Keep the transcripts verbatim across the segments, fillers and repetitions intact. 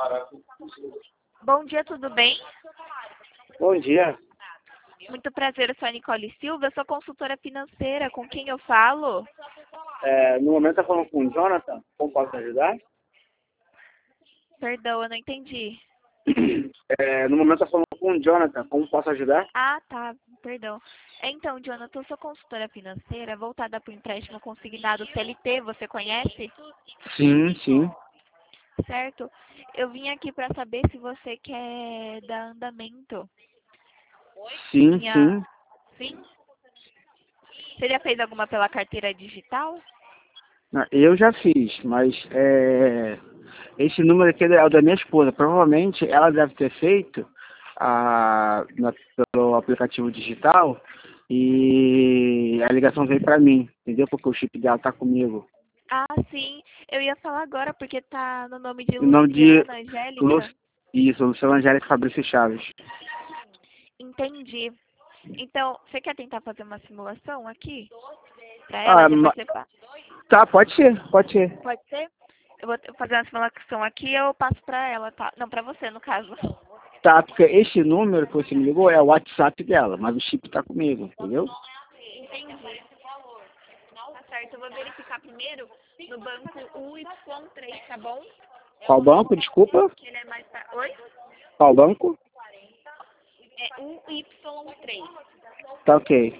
Bom dia, tudo bem? Bom dia. Muito prazer, eu sou a Nicole Silva, eu sou consultora financeira. Com quem eu falo? É, no momento está falando com o Jonathan. Como posso ajudar? Perdão, eu não entendi. É, no momento está falando com o Jonathan. Como posso ajudar? Ah, tá, perdão. Então, Jonathan, eu sou consultora financeira voltada para o empréstimo consignado C L T, você conhece? Sim, sim. Certo? Eu vim aqui para saber se você quer dar andamento. Sim, Minha... sim. Sim? Você já fez alguma pela carteira digital? Não, eu já fiz, mas é, esse número aqui é o da minha esposa. Provavelmente ela deve ter feito a, na, pelo aplicativo digital e a ligação veio para mim, entendeu? Porque o chip dela tá comigo. Ah, sim. Eu ia falar agora porque tá no nome de O nome de Luciana Lu, Angélica. isso, Luciana Angélica Fabrício Chaves. Entendi. Então, você quer tentar fazer uma simulação aqui? Pra ela, Ah, depois ma- você faz. tá, pode ser, pode ser. Pode ser? Eu vou fazer uma simulação aqui e eu passo pra ela, tá? Não, pra você, no caso. Tá, porque esse número que você me ligou é o WhatsApp dela, mas o chip tá comigo, entendeu? Entendi. Tá certo, eu vou verificar primeiro no banco U Y três, tá bom? Qual banco, desculpa? Que ele é mais... pra- Oi? Qual banco? É U Y três. Tá ok.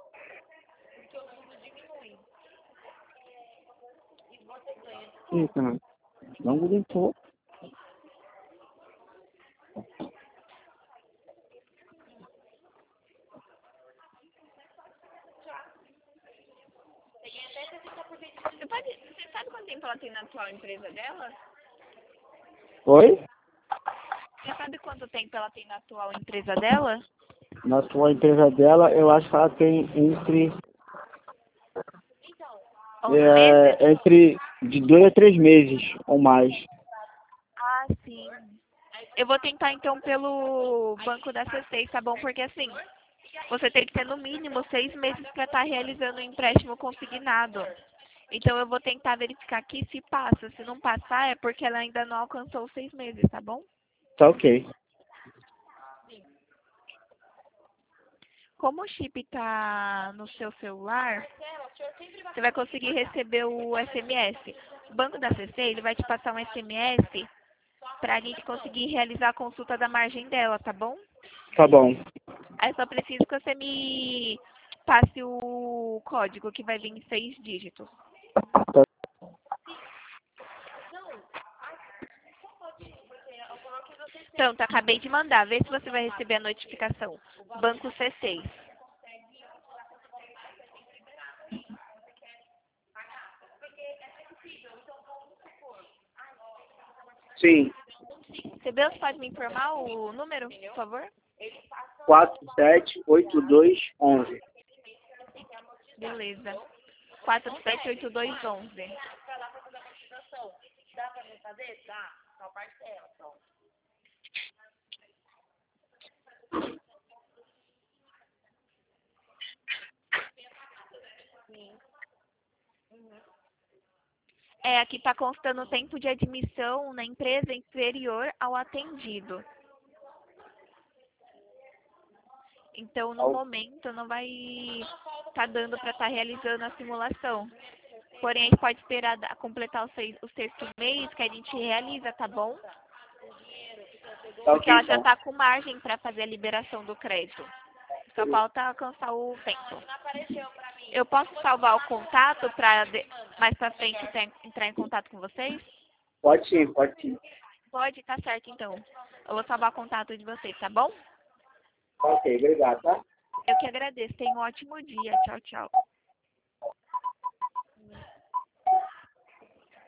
Eita, mano. Não limpou. Você, pode... você sabe quanto tempo ela tem na atual empresa dela? Oi? Você sabe quanto tempo ela tem na atual empresa dela? Na sua empresa dela, eu acho que ela tem entre, onze meses? é, entre de dois a três meses ou mais. Ah, sim. Eu vou tentar então pelo banco da C seis, tá bom? Porque assim, você tem que ter no mínimo seis meses para estar realizando o empréstimo consignado. Então eu vou tentar verificar aqui se passa. Se não passar é porque ela ainda não alcançou os seis meses, tá bom? Tá ok. Como o chip tá no seu celular, você vai conseguir receber o S M S. O banco da C C, ele vai te passar um S M S para a gente conseguir realizar a consulta da margem dela, tá bom? Tá bom. Aí só preciso que você me passe o código, que vai vir em seis dígitos. Tá. Pronto, acabei de mandar. Vê se você vai receber a notificação. Banco C seis. Sim. Recebeu? Você pode me informar o número, por favor? quatro sete oito dois onze. Beleza. quatro sete oito dois um um. É, aqui está constando o tempo de admissão na empresa inferior ao atendido. Então, no momento, não vai estar dando para estar realizando a simulação. Porém, a gente pode esperar da- completar o, seis, o sexto mês que a gente realiza, tá bom? Tá Porque ok, ela já então. está com margem para fazer a liberação do crédito. Só falta alcançar o tempo. Eu posso salvar o contato para mais para frente ter- entrar em contato com vocês? Pode sim, pode sim. Pode, tá certo então. Eu vou salvar o contato de vocês, tá bom? Tá ok, obrigado, tá? Eu que agradeço. Tenha um ótimo dia. Tchau, tchau.